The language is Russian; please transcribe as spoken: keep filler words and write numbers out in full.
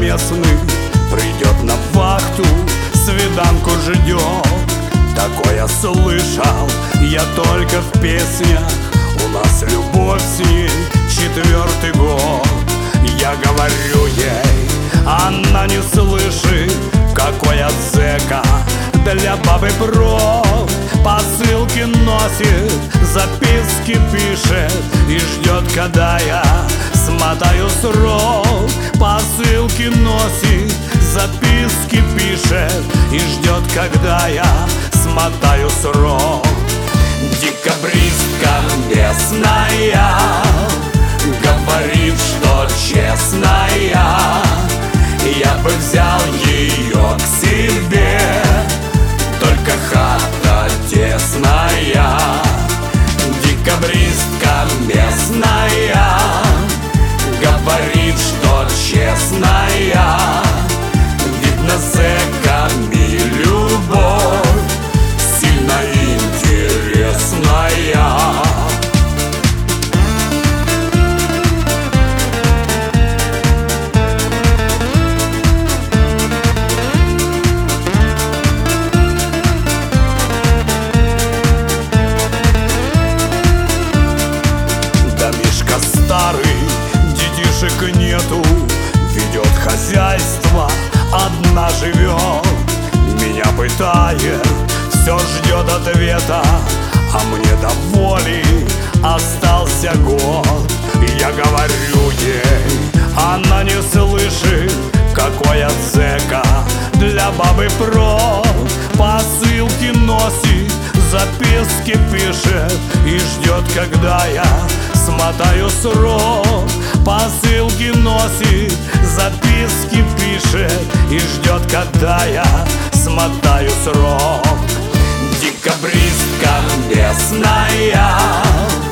местный придет на вахту, свиданку ждет. Такое слышал я только в песнях. У нас любовь с ней четвертый год. Я говорю ей, она не слышит, какой от зэка для бабы брод. Посылки носит, записки пишет и ждет, когда я смотаю срок. Посылки носит, записки пишет и ждет, когда я смотаю срок. Декабристка местная говорит, что честная, я бы взял ее к себе, только хата тесная. Декабристка местная говорит, что честная, видно, зэками любовь сильно интересная. Старый, детишек нету, ведет хозяйство, одна живет. Меня пытает, все ждет ответа, а мне до воли остался год. Я говорю ей, она не слышит, какой от зэка для бабы прод. Посылки носит, записки пишет и ждет, когда я смотаю срок. Посылки носит, записки пишет и ждет, когда я смотаю срок. Декабристка местная